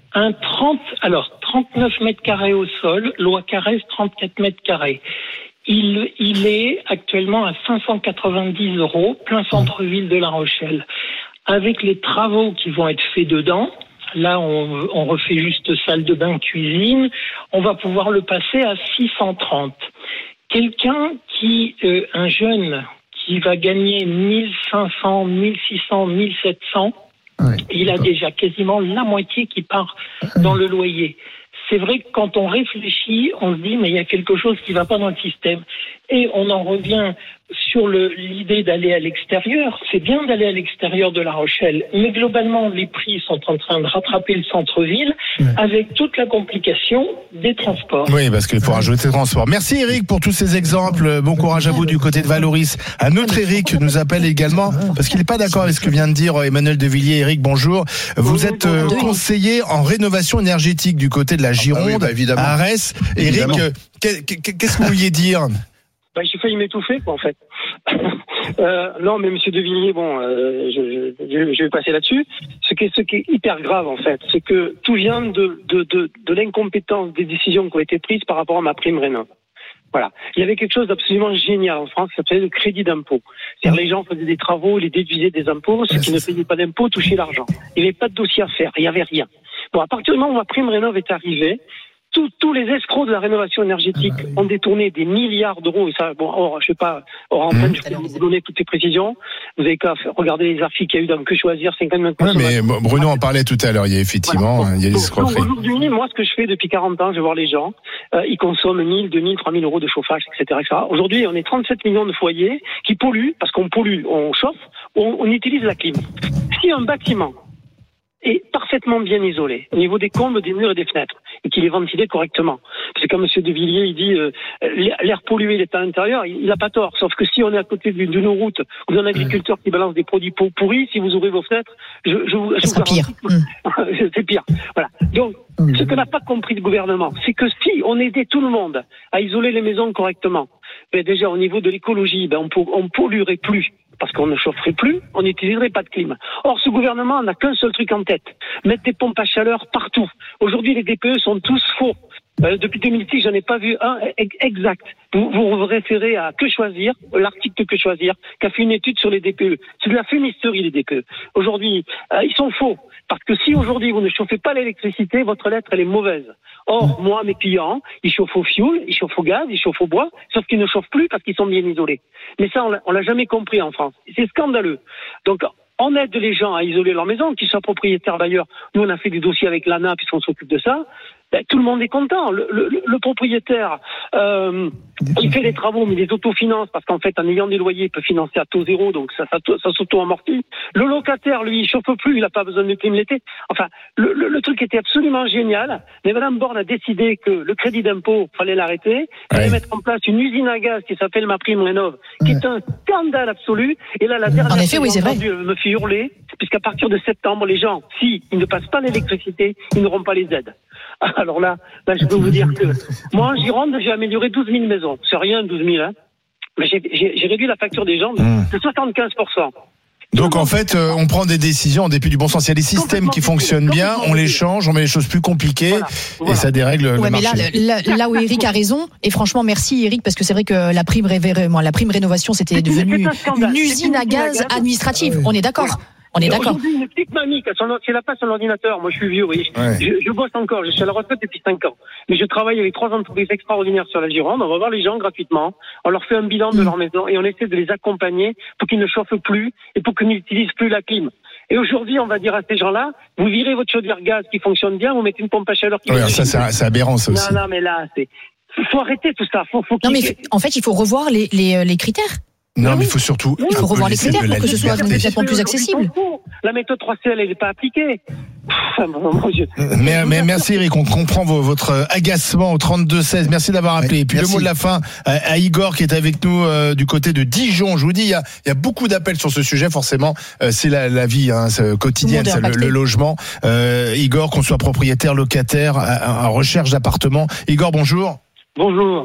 39 mètres carrés au sol, loi Carrez 34 mètres carrés. Il est actuellement à 590 euros, plein centre-ville de La Rochelle. Avec les travaux qui vont être faits dedans, là on refait juste salle de bain, cuisine, on va pouvoir le passer à 630. Quelqu'un un jeune qui va gagner 1500, 1600, 1700, il a déjà quasiment la moitié qui part dans le loyer. C'est vrai que quand on réfléchit, on se dit mais il y a quelque chose qui ne va pas dans le système. Et on en revient sur l'idée d'aller à l'extérieur. C'est bien d'aller à l'extérieur de La Rochelle, mais globalement les prix sont en train de rattraper le centre-ville avec toute la complication des transports. Oui, parce qu'il faut rajouter le transport. Merci Eric pour tous ces exemples. Bon courage à vous du côté de Valoris. Un autre Eric nous appelle également parce qu'il n'est pas d'accord avec ce que vient de dire Emmanuel Devilliers. Eric, bonjour. Vous êtes conseiller en rénovation énergétique du côté de la Gironde, à Arès. Eric, qu'est-ce que vous vouliez dire ? J'ai failli m'étouffer, en fait. Non, mais Monsieur Devilliers, je vais passer là-dessus. Ce qui est hyper grave, en fait, c'est que tout vient de l'incompétence des décisions qui ont été prises par rapport à ma prime Rénov'. Voilà. Il y avait quelque chose d'absolument génial en France qui s'appelait le crédit d'impôt. C'est-à-dire les gens faisaient des travaux, ils déduisaient des impôts, ceux qui ne payaient pas d'impôts touchaient l'argent. Il n'y avait pas de dossier à faire, il n'y avait rien. Bon, à partir du moment où ma prime rénov est arrivée, tous les escrocs de la rénovation énergétique ont détourné des milliards d'euros. Et ça, bon, je sais pas, hors antenne, je peux vous donner toutes les précisions. Vous avez qu'à regarder les articles qu'il y a eu dans Que Choisir, 50 000 mais Bruno en parlait tout à l'heure. Il y a effectivement, il y a des escroqueries. Aujourd'hui, moi, ce que je fais depuis 40 ans, je vais voir les gens. Ils consomment 1000, 2000, 3000 euros de chauffage, etc., etc. Aujourd'hui, on est 37 millions de foyers qui polluent, parce qu'on pollue, on chauffe, on utilise la clim. Si un bâtiment est parfaitement bien isolé au niveau des combles, des murs et des fenêtres, et qu'il est ventilé correctement. C'est comme M. De Villiers, il dit l'air pollué, il est à l'intérieur, il n'a pas tort. Sauf que si on est à côté d'une route ou d'un agriculteur qui balance des produits pourris, si vous ouvrez vos fenêtres, c'est pire. C'est pire. Voilà. Donc, ce que n'a pas compris le gouvernement, c'est que si on aidait tout le monde à isoler les maisons correctement, ben déjà au niveau de l'écologie, ben on polluerait plus. Parce qu'on ne chaufferait plus, on n'utiliserait pas de clim. Or, ce gouvernement n'a qu'un seul truc en tête, mettre des pompes à chaleur partout. Aujourd'hui, les DPE sont tous faux. Depuis 2006, j'en ai pas vu un exact. Vous vous référez à Que Choisir, l'article de Que Choisir, qui a fait une étude sur les DPE. C'est de la fumisterie, les DPE. Aujourd'hui, ils sont faux. Parce que si aujourd'hui vous ne chauffez pas l'électricité, votre lettre, elle est mauvaise. Or, moi, mes clients, ils chauffent au fioul, ils chauffent au gaz, ils chauffent au bois, sauf qu'ils ne chauffent plus parce qu'ils sont bien isolés. Mais ça, on l'a jamais compris en France. C'est scandaleux. Donc, on aide les gens à isoler leur maison, qu'ils soient propriétaires d'ailleurs. Nous, on a fait des dossiers avec l'ANA puisqu'on s'occupe de ça. Ben, tout le monde est content. Le propriétaire, il fait les travaux, mais il les autofinance parce qu'en fait, en ayant des loyers, il peut financer à taux zéro, donc ça s'auto-amortit. Le locataire, lui, il chauffe plus, il n'a pas besoin de clim l'été. Enfin, le truc était absolument génial. Mais Madame Borne a décidé que le crédit d'impôt, fallait l'arrêter, fallait mettre en place une usine à gaz qui s'appelle Ma Prime Rénov, qui est un scandale absolu. Et là, la dernière en effet, oui, c'est vrai. Me fait hurler, puisqu'à partir de septembre, les gens, s'ils ne passent pas l'électricité, ils n'auront pas les aides. Alors là, je peux vous dire que moi, en Gironde, j'ai amélioré 12 000 maisons. C'est rien, 12 000, hein. Mais j'ai réduit la facture des gens de 75%. Donc en fait, on prend des décisions en dépit du bon sens. Il y a des systèmes qui fonctionnent bien, on les change, on met les choses plus compliquées et ça dérègle le marché. Mais là où Eric a raison, et franchement merci Eric, parce que c'est vrai que la prime rénovation, c'était devenu une usine à gaz administrative. On est d'accord. On est d'accord. Aujourd'hui, une petite mamie, si elle n'a pas son ordinateur, moi je suis vieux, oui. Je bosse encore, je suis à la retraite depuis 5 ans. Mais je travaille avec 3 entreprises extraordinaires sur la Gironde. On va voir les gens gratuitement. On leur fait un bilan de leur maison et on essaie de les accompagner pour qu'ils ne chauffent plus et pour qu'ils n'utilisent plus la clim. Et aujourd'hui, on va dire à ces gens-là, vous virez votre chaudière gaz qui fonctionne bien, vous mettez une pompe à chaleur qui ça, c'est aberrant, ça aussi. Non, mais là, faut arrêter tout ça. Faut non, mais en fait, il faut revoir les critères. Non, mais il faut surtout. Il faut revoir les critères pour que ce soit immédiatement plus accessible. La méthode 3CL, elle n'est pas appliquée. Mais merci Eric, on comprend votre agacement au 32-16. Merci d'avoir appelé. Et puis le mot de la fin à Igor qui est avec nous du côté de Dijon. Je vous dis, il y a beaucoup d'appels sur ce sujet. Forcément, c'est la vie quotidienne, c'est le logement. Igor, qu'on soit propriétaire, locataire, en recherche d'appartement. Igor, bonjour. Bonjour.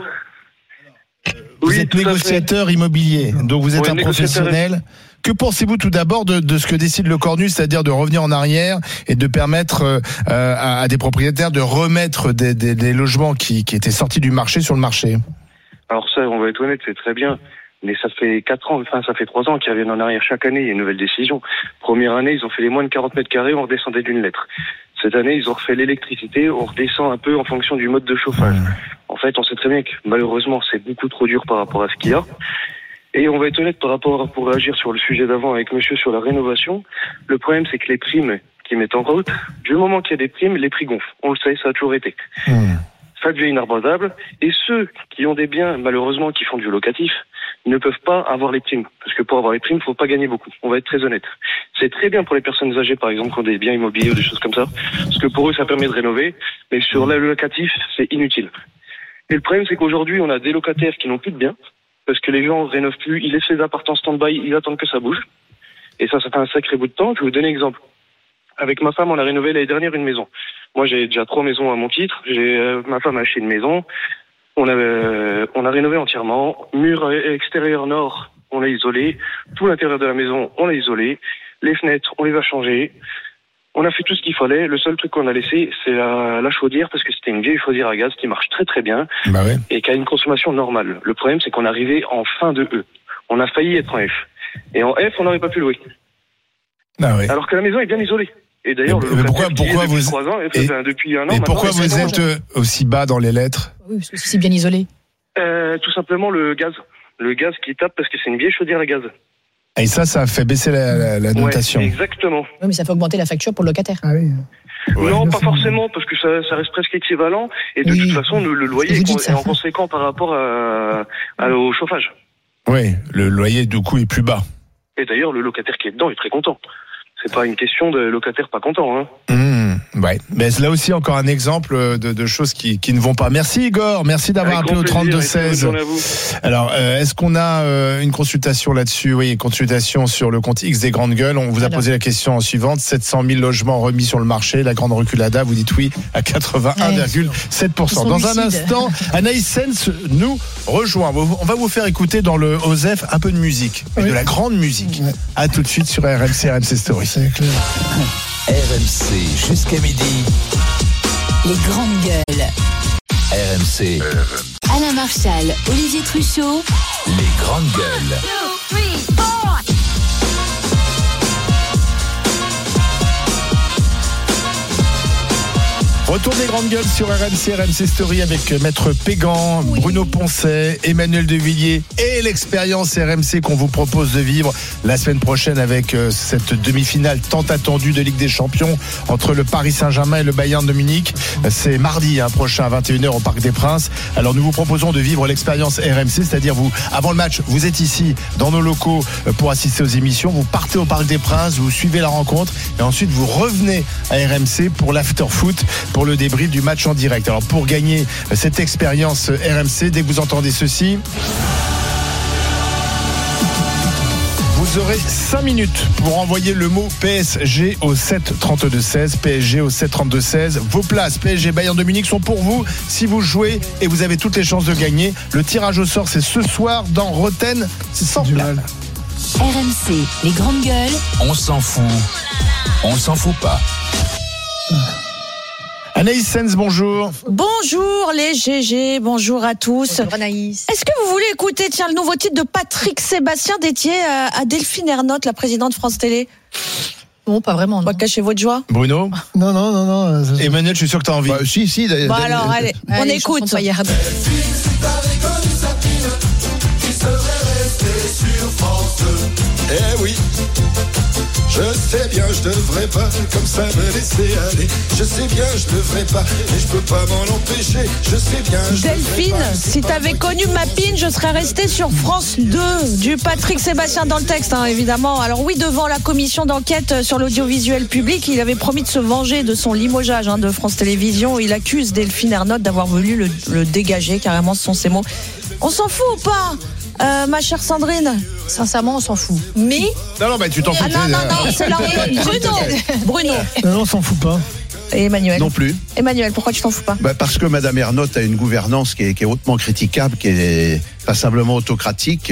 Vous êtes négociateur immobilier, donc vous êtes un professionnel. Que pensez-vous tout d'abord de ce que décide le Cornu, c'est-à-dire de revenir en arrière et de permettre à des propriétaires de remettre des logements qui étaient sortis du marché sur le marché? Alors ça, on va être honnête, c'est très bien. Mais ça fait 3 ans qu'ils reviennent en arrière. Chaque année, il y a une nouvelle décision. Première année, ils ont fait les moins de 40 mètres carrés, on redescendait d'une lettre. Cette année, ils ont refait l'électricité, on redescend un peu en fonction du mode de chauffage. En fait, on sait très bien que malheureusement, c'est beaucoup trop dur par rapport à ce qu'il y a. Et on va être honnête pour réagir sur le sujet d'avant avec monsieur sur la rénovation. Le problème, c'est que les primes qu'ils mettent en route, du moment qu'il y a des primes, les prix gonflent. On le sait, ça a toujours été. Ça devient inabordable. Et ceux qui ont des biens, malheureusement, qui font du locatif, ne peuvent pas avoir les primes. Parce que pour avoir les primes, il ne faut pas gagner beaucoup. On va être très honnête. C'est très bien pour les personnes âgées, par exemple, qui ont des biens immobiliers ou des choses comme ça. Parce que pour eux, ça permet de rénover. Mais sur le locatif, c'est inutile. Et le problème, c'est qu'aujourd'hui, on a des locataires qui n'ont plus de biens. Parce que les gens ne rénovent plus. Ils laissent les appartements en stand-by. Ils attendent que ça bouge. Et ça fait un sacré bout de temps. Je vais vous donner un exemple. Avec ma femme, on a rénové l'année dernière une maison. Moi, j'ai déjà 3 maisons à mon titre. Ma femme a acheté une maison. On a rénové entièrement. Mur extérieur nord, on l'a isolé. Tout l'intérieur de la maison, on l'a isolé. Les fenêtres, on les a changées. On a fait tout ce qu'il fallait. Le seul truc qu'on a laissé, c'est la chaudière, parce que c'était une vieille chaudière à gaz qui marche très très bien et qui a une consommation normale. Le problème, c'est qu'on est arrivé en fin de E. On a failli être en F. Et en F, on n'aurait pas pu louer. Alors que la maison est bien isolée. Et d'ailleurs, pourquoi vous 3 ans, depuis 1 an. Et pourquoi vous êtes aussi bas dans les lettres? Oui, parce que c'est bien isolé. Tout simplement le gaz. Le gaz qui tape parce que c'est une vieille chaudière à gaz. Et ça a fait baisser la notation. Exactement. Oui, mais ça fait augmenter la facture pour le locataire. Ah oui. Non, pas forcément, parce que ça reste presque équivalent. Et de toute façon, le loyer est en conséquent par rapport au chauffage. Oui, le loyer du coup est plus bas. Et d'ailleurs, le locataire qui est dedans est très content. C'est pas une question de locataire pas content. Hein. Ouais. Mais là aussi, encore un exemple de choses qui ne vont pas. Merci Igor, merci d'avoir appelé au 32-16. Alors, est-ce qu'on a une consultation là-dessus? Oui, une consultation sur le compte X des grandes gueules. On vous a posé la question suivante. 700 000 logements remis sur le marché. La grande reculada, vous dites oui à 81,7%. Dans un instant, Anaïs Sens nous rejoint. On va vous faire écouter dans le OSEF un peu de musique, de la grande musique. À tout de suite sur RMC Story. C'est clair. RMC jusqu'à midi. Les grandes gueules. RMC. Alain Marchal, Olivier Truchot. Les grandes gueules. 2, 3, 4. Retour des grandes gueules sur RMC Story avec Maître Pégan, Bruno Poncet, Emmanuel Devilliers et l'expérience RMC qu'on vous propose de vivre la semaine prochaine avec cette demi-finale tant attendue de Ligue des Champions entre le Paris Saint-Germain et le Bayern de Munich. C'est mardi prochain à 21h au Parc des Princes. Alors nous vous proposons de vivre l'expérience RMC, c'est-à-dire vous, avant le match, vous êtes ici dans nos locaux pour assister aux émissions, vous partez au Parc des Princes, vous suivez la rencontre et ensuite vous revenez à RMC pour l'after-foot, pour le débrief du match en direct. Alors pour gagner cette expérience RMC, dès que vous entendez ceci, vous aurez 5 minutes pour envoyer le mot PSG au 732-16. PSG au 732-16. Vos places PSG Bayern de Munich sont pour vous si vous jouez et vous avez toutes les chances de gagner. Le tirage au sort, c'est ce soir dans Rotten. C'est sans place. RMC, les grandes gueules. On s'en fout. On s'en fout pas. Anaïs Sens, bonjour. Bonjour les GG, bonjour à tous. Bonjour Anaïs. Est-ce que vous voulez écouter le nouveau titre de Patrick Sébastien dédié à Delphine Ernotte, la présidente de France Télé? Non, pas vraiment. Pas cachez votre joie. Bruno? Non. Emmanuel, je suis sûr que tu as envie. Si. Bon alors, allez, on écoute. Eh oui, je sais bien, je devrais pas comme ça me laisser aller. Je sais bien, je devrais pas, mais je peux pas m'en empêcher. Je sais bien. Delphine, si t'avais connu ma pine, je serais resté sur France 2, du Patrick Sébastien dans le texte, évidemment. Alors oui, devant la commission d'enquête sur l'audiovisuel public, il avait promis de se venger de son limogeage de France Télévisions. Il accuse Delphine Ernotte d'avoir voulu le dégager, carrément, ce sont ses mots. On s'en fout ou pas ma chère Sandrine? Sincèrement, on s'en fout. Mais Non, tu t'en fous. non, c'est là. Bruno. Non, on s'en fout pas. Et Emmanuel? Non plus. Emmanuel, pourquoi tu t'en fous pas? Parce que Madame Ernotte a une gouvernance qui est hautement critiquable, qui est passablement autocratique,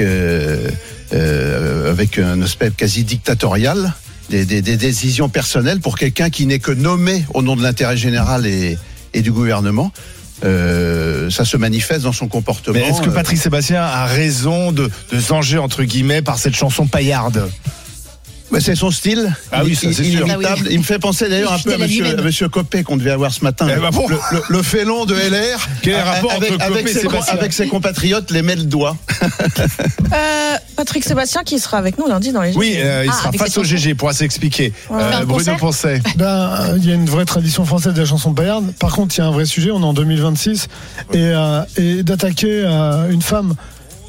avec un aspect quasi dictatorial, des décisions personnelles pour quelqu'un qui n'est que nommé au nom de l'intérêt général et du gouvernement. Ça se manifeste dans son comportement. Mais est-ce que Patrick Sébastien a raison de zanger entre guillemets par cette chanson paillarde? C'est son style. Ah oui, ça, c'est sûr. Inimitable. Il me fait penser d'ailleurs un peu à monsieur Copé qu'on devait avoir ce matin. Le félon de LR. Quel rapport entre Copé et Sébastien? Avec ses compatriotes, les met le doigt. Patrick Sébastien qui sera avec nous lundi dans les GG. Oui, il sera face au GG pour s'expliquer. Bruno Poncet. Il y a une vraie tradition française de la chanson paillarde. Par contre, il y a un vrai sujet. On est en 2026 et d'attaquer une femme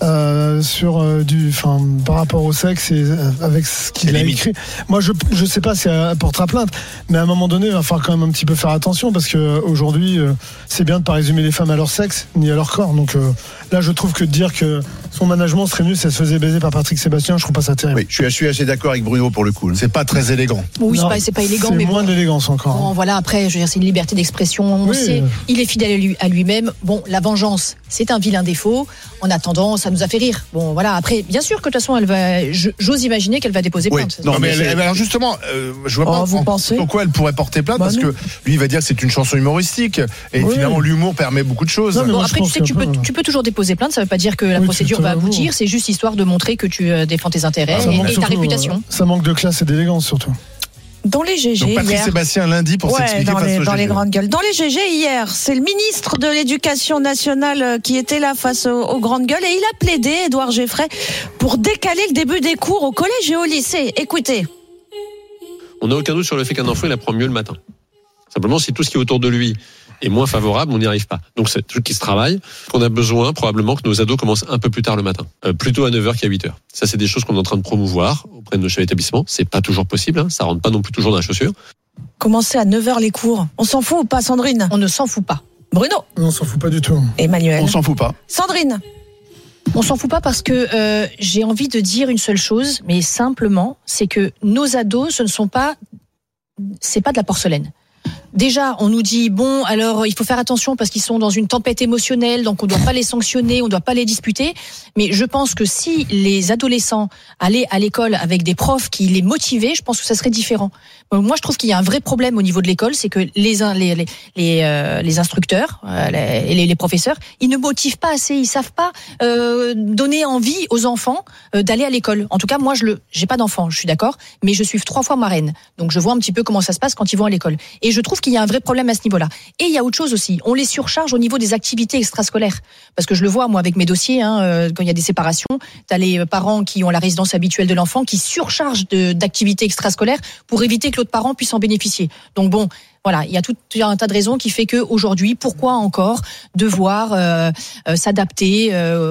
par rapport au sexe et avec ce qu'il a écrit. Moi, je sais pas si elle portera plainte, mais à un moment donné, il va falloir quand même un petit peu faire attention parce que aujourd'hui, c'est bien de pas résumer les femmes à leur sexe ni à leur corps. Donc là, je trouve que de dire que son management serait mieux si elle se faisait baiser par Patrick Sébastien. Je trouve pas ça terrible. Oui, je suis assez d'accord avec Bruno pour le coup. C'est pas très élégant. Oui, c'est pas élégant, mais moins d'élégance encore. Bon, voilà, après, je veux dire, c'est une liberté d'expression. On sait, il est fidèle à lui-même. Bon, la vengeance, c'est un vilain défaut. En attendant, ça nous a fait rire. Bon, voilà. Après, bien sûr que de toute façon, j'ose imaginer qu'elle va déposer plainte. Non, mais alors justement, je vois pas pourquoi elle pourrait porter plainte, parce que lui, il va dire que c'est une chanson humoristique. Et finalement, l'humour permet beaucoup de choses. Non, après, tu sais que tu peux toujours déposer plainte. Ça veut pas dire que la procédure va aboutir. C'est juste histoire de montrer que tu défends tes intérêts et ta réputation. Ça manque de classe et d'élégance, surtout. Dans les GG donc Patrick Sébastien lundi pour s'expliquer dans les grandes gueules. Dans les GG hier, c'est le ministre de l'Éducation nationale qui était là face aux grandes gueules et il a plaidé, Édouard Geffray, pour décaler le début des cours au collège et au lycée. Écoutez. On n'a aucun doute sur le fait qu'un enfant il apprend mieux le matin. Simplement, si tout ce qui est autour de lui est moins favorable, on n'y arrive pas. Donc c'est un truc qui se travaille, qu'on a besoin probablement que nos ados commencent un peu plus tard le matin, plutôt à 9h qu'à 8h. Ça, c'est des choses qu'on est en train de promouvoir auprès de nos chefs d'établissement. C'est pas toujours possible, ça rentre pas non plus toujours dans la chaussure. Commencer à 9h les cours. On s'en fout ou pas, Sandrine ? On ne s'en fout pas. Bruno ? On s'en fout pas du tout. Emmanuel ? On s'en fout pas. Sandrine ? On s'en fout pas parce que j'ai envie de dire une seule chose, mais simplement, c'est que nos ados, c'est pas de la porcelaine. Déjà, on nous dit, bon, alors il faut faire attention parce qu'ils sont dans une tempête émotionnelle, donc on ne doit pas les sanctionner, on ne doit pas les disputer. Mais je pense que si les adolescents allaient à l'école avec des profs qui les motivaient, je pense que ça serait différent. Moi, je trouve qu'il y a un vrai problème au niveau de l'école, c'est que les instructeurs, les professeurs, ils ne motivent pas assez, ils savent pas donner envie aux enfants d'aller à l'école. En tout cas, moi, j'ai pas d'enfants, je suis d'accord, mais je suis 3 fois marraine, donc je vois un petit peu comment ça se passe quand ils vont à l'école. Et je trouve qu'il y a un vrai problème à ce niveau-là. Et il y a autre chose aussi, on les surcharge au niveau des activités extrascolaires, parce que je le vois moi avec mes dossiers, quand il y a des séparations, t'as les parents qui ont la résidence habituelle de l'enfant qui surchargent d'activités extrascolaires pour éviter que l'autre parent puisse en bénéficier. Donc bon, voilà, il y a tout un tas de raisons qui fait que aujourd'hui, pourquoi encore devoir s'adapter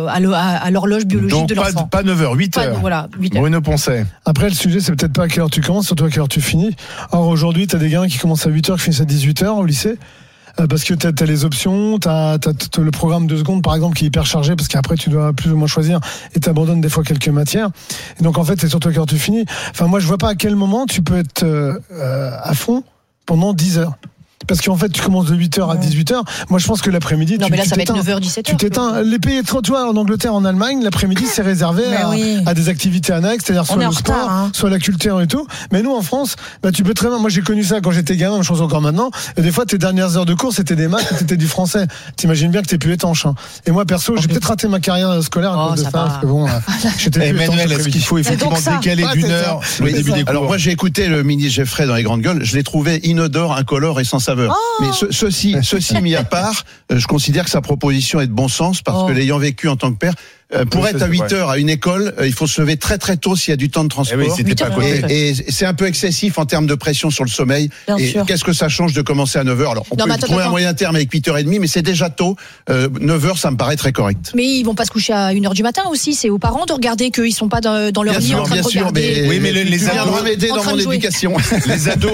à l'horloge biologique de l'enfant. Donc pas 9h, 8h. Voilà, 8h. Bruno Poncet. Après, le sujet, c'est peut-être pas à quelle heure tu commences, surtout à quelle heure tu finis. Or, aujourd'hui, t'as des gamins qui commencent à 8h, qui finissent à 18h au lycée. Parce que t'as les options, t'as le programme de seconde par exemple qui est hyper chargé parce qu'après tu dois plus ou moins choisir et t'abandonnes des fois quelques matières. Et donc en fait c'est surtout quand tu finis. Enfin moi je vois pas à quel moment tu peux être à fond pendant 10 heures. Parce qu'en fait, tu commences de 8h à 18h. Moi, je pense que l'après-midi, non, mais là, ça va être 9h, 17h. Tu t'éteins. Les pays, tu vois, en Angleterre, en Allemagne, l'après-midi, c'est réservé à des activités annexes, c'est-à-dire soit le sport, soit la culture et tout. Mais nous, en France, tu peux très bien. Moi, j'ai connu ça quand j'étais gamin, je pense encore maintenant. Et des fois, tes dernières heures de cours, c'était des maths, c'était du français. T'imagines bien que t'es plus étanche. Et moi, perso, j'ai peut-être raté ma carrière scolaire à cause de ça. Parce que bon, j'étais plus Emmanuel, est-ce qu'il faut effectivement décaler d'une heure le début des cours? Alors, moi, j'ai écouté le ministre Geffray dans les grandes gueules. Je l'ai trouvé inodore, incolore et sans saveur. Mais ceci mis à part, je considère que sa proposition est de bon sens parce que l'ayant vécu en tant que père, pour être à 8h à une école, il faut se lever très très tôt s'il y a du temps de transport. Oui, c'était pas à côté. Et c'est un peu excessif en termes de pression sur le sommeil. Bien et sûr. Qu'est-ce que ça change de commencer à 9h? Alors, on peut trouver un moyen terme avec 8h30, mais c'est déjà tôt. 9h, ça me paraît très correct. Mais ils vont pas se coucher à 1h du matin aussi. C'est aux parents de regarder qu'ils sont pas dans leur lit en train de regarder. Oui, mais les ados m'aider dans mon éducation. Les ados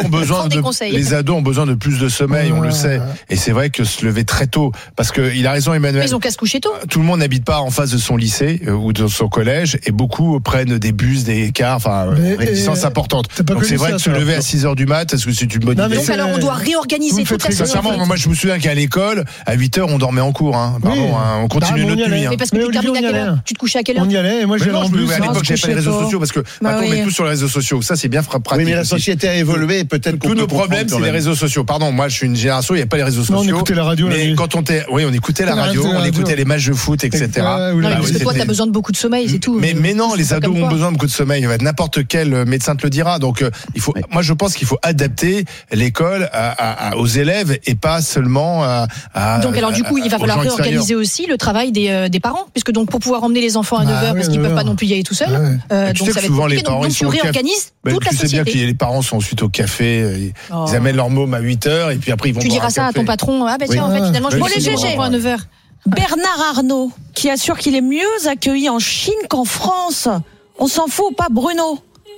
ont besoin de plus de sommeil, on le sait. Et c'est vrai que se lever très tôt, parce que il a raison Emmanuel. Ils ont qu'à se coucher tôt. Tout le monde n'habite pas en face de son lycée ou de son collège, et beaucoup prennent des bus, des cars, des distances importantes. Donc c'est vrai que se lever à 6h du mat, est-ce que c'est une bonne idée? Donc alors on doit réorganiser toute la semaine. Sincèrement, moi je me souviens qu'à l'école, à 8h on dormait en cours. On continuait notre nuit. Mais parce que tu termines à quelle heure? Tu te couchais à quelle heure? On y allait, et moi j'allais en bus. À l'époque j'avais pas les réseaux sociaux, parce que maintenant on met tout sur les réseaux sociaux. Ça c'est bien pratique. Oui, mais la société a évolué, et peut-être tous nos problèmes c'est les réseaux sociaux. Pardon, moi je suis une génération, il n'y a pas les réseaux sociaux. On écoutait la radio. Mais quand on écoutait la radio, on écoutait les matchs de foot, etc. Parce que toi t'as besoin de beaucoup de sommeil, c'est tout. Mais non, les ados ont besoin de beaucoup de sommeil. N'importe quel médecin te le dira. Donc moi je pense qu'il faut adapter l'école aux élèves et pas seulement à. Donc alors du coup il va falloir réorganiser aussi le travail des parents, puisque donc pour pouvoir emmener les enfants à 9h parce qu'ils peuvent pas non plus y aller tout seuls. Donc ça va être compliqué. Donc tu réorganises toute la société. Tu sais bien que les parents sont ensuite au café, ils amènent leur môme à 8h et puis après ils vont. Tu diras ça à ton patron. Ah tiens, en fait finalement je vais les GG à 9h. Bernard Arnault, qui assure qu'il est mieux accueilli en Chine qu'en France. On s'en fout ou pas, Bruno?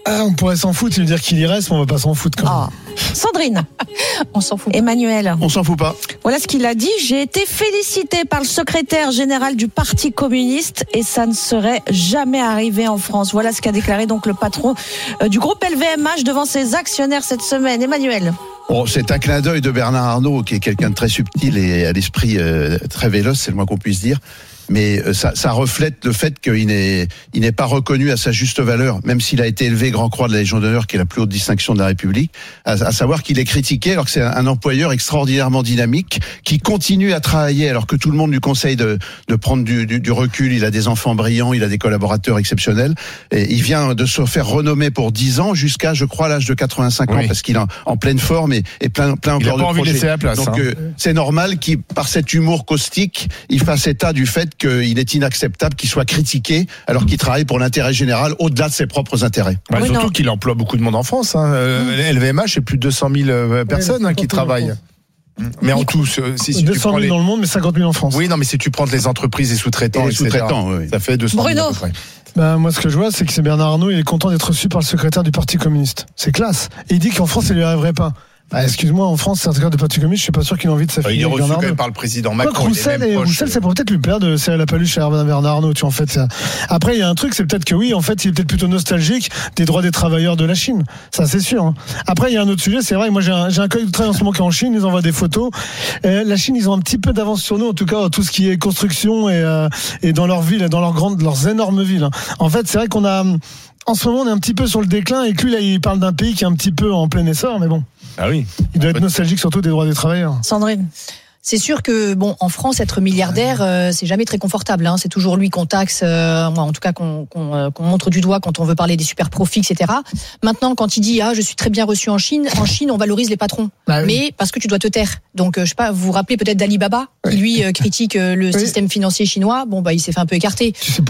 On pourrait s'en foutre, il veut dire qu'il y reste, mais on va pas s'en foutre quand même. Sandrine, on s'en fout. Emmanuel, On s'en fout pas. voilà ce qu'il a dit. J'ai été félicité par le secrétaire général du Parti communiste et ça ne serait jamais arrivé en France. Voilà ce qu'a déclaré donc le patron du groupe LVMH devant ses actionnaires cette semaine. Emmanuel. Bon, c'est un clin d'œil de Bernard Arnault, qui est quelqu'un de très subtil et à l'esprit très véloce, c'est le moins qu'on puisse dire. Mais ça reflète le fait qu'il n'est pas reconnu à sa juste valeur, même s'il a été élevé Grand Croix de la Légion d'honneur, qui est la plus haute distinction de la République, à savoir qu'il est critiqué alors que c'est un employeur extraordinairement dynamique, qui continue à travailler alors que tout le monde lui conseille de prendre du recul. Il a des enfants brillants, il a des collaborateurs exceptionnels, et il vient de se faire renommer pour 10 ans jusqu'à, je crois, l'âge de 85 ans, parce qu'il est en pleine forme et plein encore de projets. Il n'a pas envie de laisser la place. Donc c'est normal qu'il, par cet humour caustique, il fasse état du fait qu'il est inacceptable qu'il soit critiqué alors qu'il travaille pour l'intérêt général au-delà de ses propres intérêts. Surtout qu'il emploie beaucoup de monde en France. LVMH, c'est plus de 200 000 personnes qui travaillent. Mais en tout, si 200 000 dans le monde, mais 50 000 en France. Oui, non, mais si tu prends les entreprises, les sous-traitants, ça fait 200 000 à peu près. Moi, ce que je vois, c'est que c'est Bernard Arnault, il est content d'être reçu par le secrétaire du Parti communiste. C'est classe. Et il dit qu'en France, ça lui arriverait pas. Excuse-moi, en France, c'est un secrétaire du Parti communiste, je suis pas sûr qu'il ait envie de s'affilier. Il est avec reçu Bernard quand même Arnault. par le président Macron. Roussel, ça pourrait peut-être lui plaire de serrer la paluche à Bernard Arnault, tu vois, en fait. Après, il y a un truc, c'est peut-être que oui, en fait, il est peut-être plutôt nostalgique des droits des travailleurs de la Chine. Ça, c'est sûr. Après, il y a un autre sujet, c'est vrai, moi, j'ai un collègue de travail en ce moment qui est en Chine, ils envoient des photos. La Chine, ils ont un petit peu d'avance sur nous, en tout cas, tout ce qui est construction et dans leurs villes, dans leurs énormes villes. En fait, c'est vrai qu'on a, en ce moment, on est un petit peu sur le déclin et que lui, là, il parle d'un pays qui est un petit peu en plein essor, mais bon. Ah oui. Il doit être nostalgique surtout des droits des travailleurs. Sandrine. C'est sûr que en France, être milliardaire, c'est jamais très confortable. C'est toujours lui qu'on taxe, en tout cas qu'on montre du doigt quand on veut parler des super profits, etc. Maintenant, quand il dit je suis très bien reçu en Chine, on valorise les patrons, mais parce que tu dois te taire. Donc je sais pas, vous vous rappelez peut-être d'Alibaba, qui lui critique le système financier chinois. Il s'est fait un peu écarter.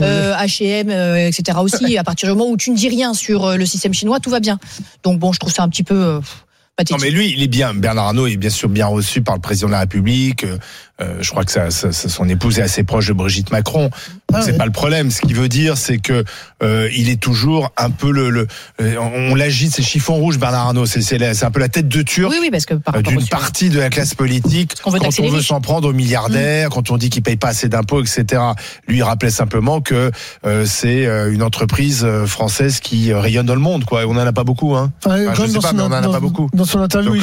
H&M, etc. aussi. À partir du moment où tu ne dis rien sur le système chinois, tout va bien. Donc je trouve ça un petit peu pathétique. Non mais lui, il est bien. Bernard Arnault est bien sûr bien reçu par le président de la République. Je crois que son épouse est assez proche de Brigitte Macron. C'est pas le problème. Ce qu'il veut dire, c'est que il est toujours un peu on l'agite, c'est chiffon rouge. Bernard Arnault, c'est un peu la tête de turc. Oui, parce que d'une partie de la classe politique. Quand on veut s'en prendre aux milliardaires, quand on dit qu'ils payent pas assez d'impôts, etc. Lui, il rappelait simplement que c'est une entreprise française qui rayonne dans le monde, quoi. On en a pas beaucoup, hein. Je sais pas, mais on en a pas beaucoup. Dans son interview,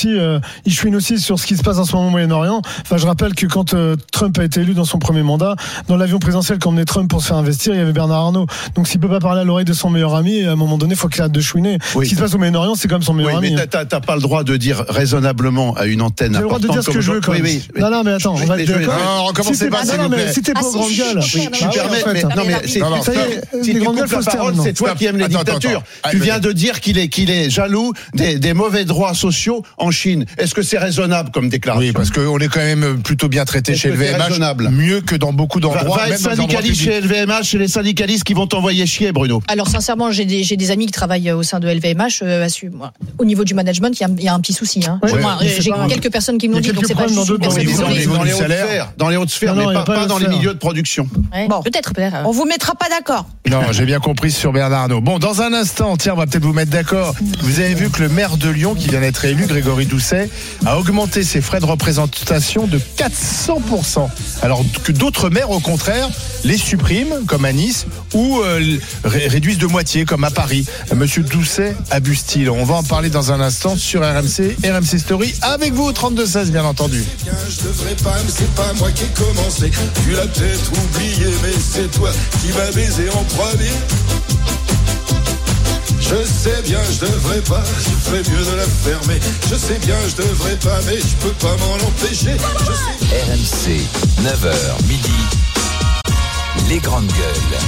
il chouine aussi sur ce qui se passe en ce moment au Moyen-Orient. Je rappelle que quand Trump a été élu dans son premier mandat, dans l'avion présidentiel qu'emmenait Trump pour se faire investir, il y avait Bernard Arnault. Donc s'il peut pas parler à l'oreille de son meilleur ami, à un moment donné, il faut qu'il arrête de chouiner. Ce qui se passe au Moyen-Orient, c'est comme son meilleur ami. Mais t'as pas le droit de dire raisonnablement à une antenne importante. J'ai le droit de dire ce que je veux quand même. Non, mais attends, on va être d'accord. Non, recommencez pas, s'il vous plaît. Si t'es pas grande gueule. Si tu coupes la parole, c'est toi qui aimes les dictatures. Tu viens de dire qu'il est jaloux des mauvais droits sociaux en Chine. Est-ce que c'est raisonnable comme déclaration? Oui, parce qu'on est quand même plutôt bien traité chez LVMH, mieux que dans beaucoup d'endroits. Va être syndicaliste chez LVMH, c'est les syndicalistes qui vont t'envoyer chier, Bruno. Alors sincèrement, j'ai des amis qui travaillent au sein de LVMH. Au niveau du management, il y a un petit souci. J'ai quelques personnes qui me l'ont dit, donc c'est pas juste. Dans les hautes sphères, mais pas dans les milieux de production. Peut-être. On vous mettra pas d'accord. Non, j'ai bien compris sur Bernard Arnault. Bon, dans un instant, tiens, on va peut-être vous mettre d'accord. Vous avez vu que le maire de Lyon, qui vient d'être élu, Grégory Doucet, a augmenté ses frais de représentation de 400%. Alors que d'autres maires, au contraire, les suppriment, comme à Nice, ou réduisent de moitié, comme à Paris. Monsieur Doucet abuse-t-il? On va en parler dans un instant sur RMC Story, avec vous au 32-16, bien entendu. Je devrais pas, mais c'est pas moi qui ai commencé. Tu l'as peut-être oublié, mais c'est toi qui m'as baisé en premier. Je sais bien, je devrais pas, je ferais mieux de la fermer. Je sais bien, je devrais pas, mais je peux pas m'en empêcher. RMC, 9h, midi, les grandes gueules.